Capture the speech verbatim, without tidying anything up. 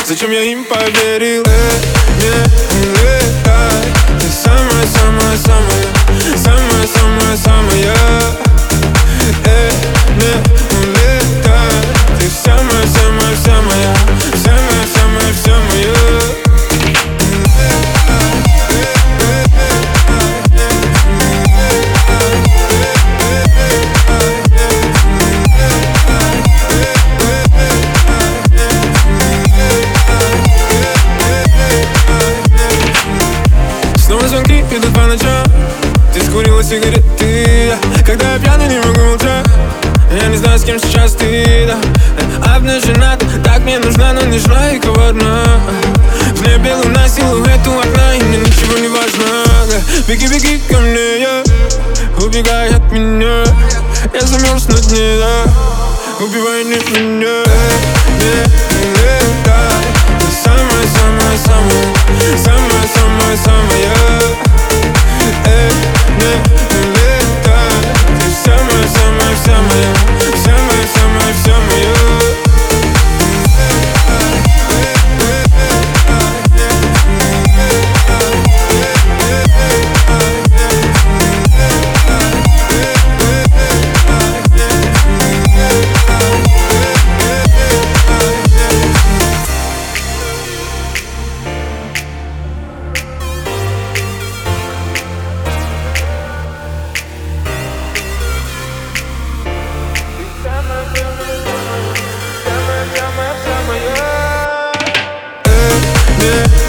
Зачем я им поверил? Эй, не улетай. Ты самая-самая-самая, самая-самая-самая. Эй, не улетай. Ты самая-самая-самая, самая-самая-самая. Снова звонки идут по ночам. Ты скурила сигареты, когда я пьяный не могу молчать. Я не знаю, с кем сейчас ты, да. Обнажена, так мне нужна, но нежна и коварна. В небе луна, силуэт у окна, и мне ничего не важно, да. Беги, беги ко мне, я убегай от меня. Я замерз на дне, да. Убивай не меня. Не улетай. Ты самая-самая-самая, самая-самая-самая. Эй, не улетай. Ты самая-самая-самая, самая-самая-самая. Yeah.